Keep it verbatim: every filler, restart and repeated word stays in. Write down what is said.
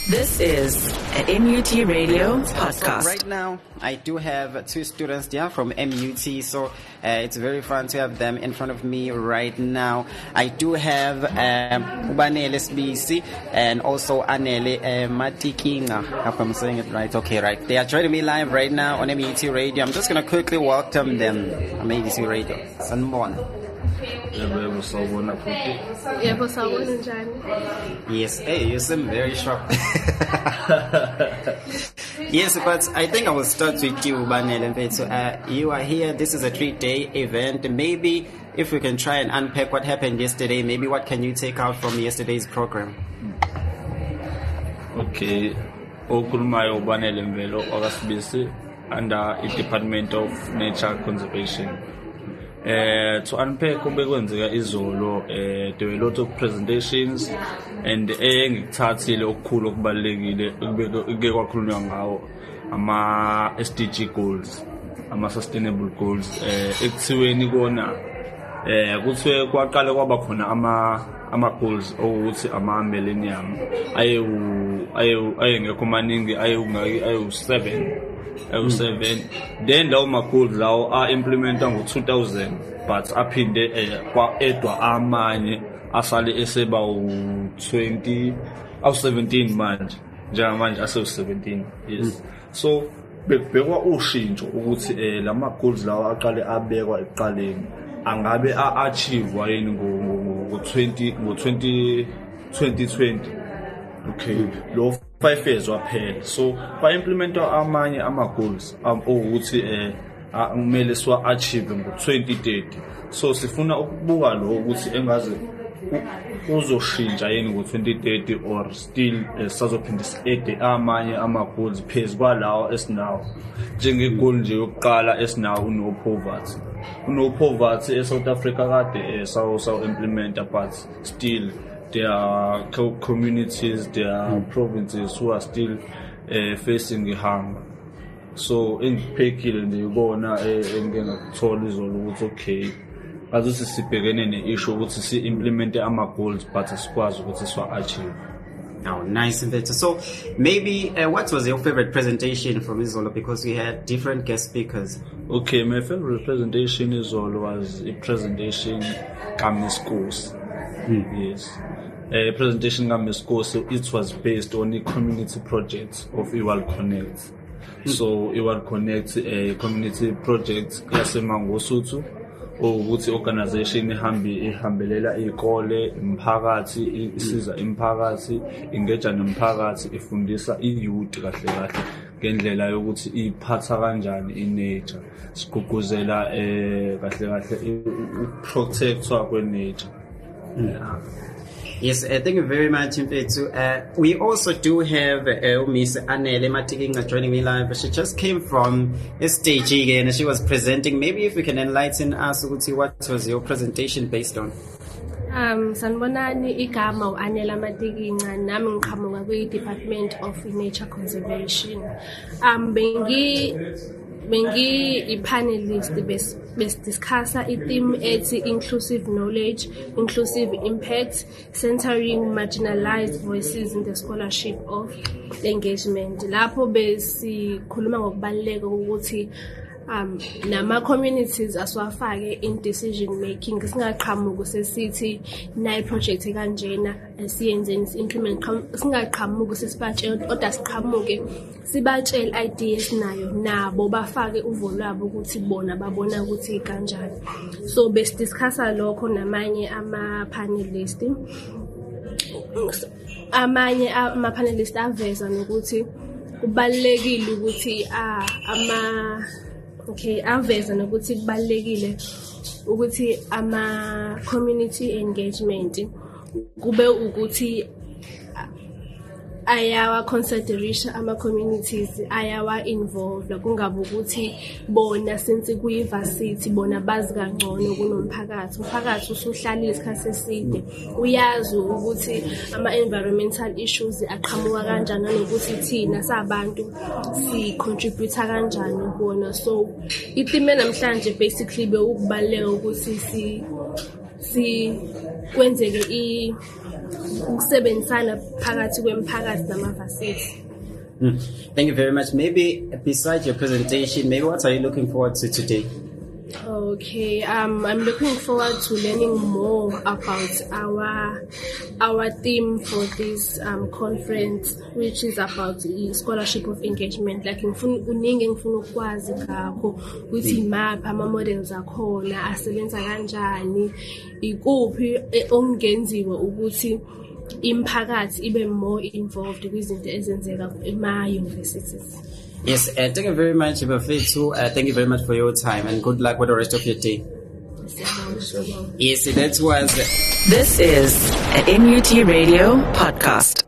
This is an M U T Radio podcast. So right now, I do have two students there from M U T, so uh, it's very fun to have them in front of me right now. I do have um, Ubanele Sbisi and also Anele uh, Matikinga. I hope I'm saying it right. Okay, right. They are joining me live right now on M U T Radio. I'm just going to quickly welcome them on M U T Radio. Sanbona. Yes, hey, you seem very sharp. Yes, but I think I will start with you, Banele. So, uh, you are here. This is a three-day event. Maybe if we can try and unpack what happened yesterday, maybe what can you take out from yesterday's program? Okay, Okulmayo Banele Mvelo, Ogasbisi, under the Department of Nature Conservation. Uh, to unpack kubekwenzeka izolo, uh, there were a lot of presentations and engikuthathile okukhulu okubalekile ukube kwakhulunywa ngawo ama S D G goals, ama sustainable goals. Eh ekuthiweni kona eh kuthiwe kwaqala kwaba khona ama ama goals ukuthi ama millennium aye aye ayengekho maningi aye aye seven. Oh seven. Then lawo ma goals lawo are implementa ngo two thousand, but aphinde kwa edwa amanye asale eseba u twenty aw seventeen manje njengamanje ase seventeen. Yes. So bekubekwa ushintsho ukuthi eh lama goals lawo aqale abekwa eqaleni angabe a achieve yini ngo twenty ngo twenty twenty. Okay, lo five years waphela. So ba implementa amanye ama goals um ukuthi eh kumele siwa achieve ngo twenty thirty. So sifuna ukubuka lo ukuthi engaze uzoshintsha yini ngo twenty thirty or still sazophinde siede amanye ama goals phezulu kwalawo esinawo. Njenge goal nje yokuqala esinawo no poverty. No poverty e South Africa kade sawo sawo implementa, but still there are communities, there are provinces who are still uh, facing the hunger. So in Pekile nje ubona engengakuthola izolo ukuthi okay azuthi sibhekene ne-issue ukuthi si implement ama goals but asikwazi ukuthi siwa achieve. Oh, nice and better. So maybe uh, what was your favorite presentation from Izolo, because we had different guest speakers? Okay, my favorite presentation Izolo was a presentation Kamni Schools. Mm. Yes. A presentation Kamni Schools, so it was based on the community project of Iwal Connect. Mm. So Iwal Connect, a community project yaseMangosuthu, ukuthi organization ihambi ihambelela ikole imphakathi isiza imphakathi engage nomphakathi ifundisa iyouth kahle kahle ngendlela yokuthi iphatha kanjani inature siguguzela eh kahle kahle uprotectwa kwe nature. Yeah. Yes, uh, thank you very much, Mfethu. Uh, we also do have uh, Miss Anele Matikinga joining me live. She just came from S D G and she was presenting. Maybe if we can enlighten us, what was your presentation based on? Um, sanibonani igama uAnela Matikinga nami ngiqhamuka kwi Department of Nature Conservation. Um bengi bengi i-panelist bes bes discussa i-theme ethi inclusive knowledge, inclusive impact, centering marginalized voices in the scholarship of engagement. Lapho besikhuluma ngokubaluleka ukuthi um nama communities aswafake in decision making, singaqhamuki sesithi nayi project kanjena asiyenzeni implement, singaqhamuki sesibatshela kodwa siqhamuke sibatshela ideas nayo nabo bafake uvo lwabo ukuthi bona babona ukuthi kanjani. So bes discussa lokho namanye ama panelists. Amanye ama panelists aveza nokuthi kubalekile ukuthi ah ama okay aveza nokuthi kubalekile ukuthi ama community engagement kube ukuthi ayawa consideration ama communities ayawa involved, kungabe ukuthi bona since kuyivarsity bona bazi kangcono kunomphakathi. Umphakathi usuhlala isikhathi eside uyazi ukuthi ama environmental issues aqhamuka kanjani nokuthi thina sabantu si contribute kanjani kuona. So itheme namhlanje basically be ukubaleka ukuthi si si kwenzeke I ukusebenzisana phakathi kwemphakathi nama-varsity. Mm. Thank you very much. Maybe besides your presentation, maybe what are you looking forward to today? Okay, um, I'm looking forward to learning more about our our theme for this um, conference, which is about the scholarship of engagement. Like ngifuna uningi ngifuna ukwazi ngakho ukuthi mapha ama models akhona asebenza kanjani, ikuphi okungenziwa ukuthi imphakathi ibe more involved kwizinto ezenzeka ema universities. Yes, uh, thank you very much, Bafethu. Uh, thank you very much for your time and good luck with the rest of your day. Yes, that was. This is an M U T Radio podcast.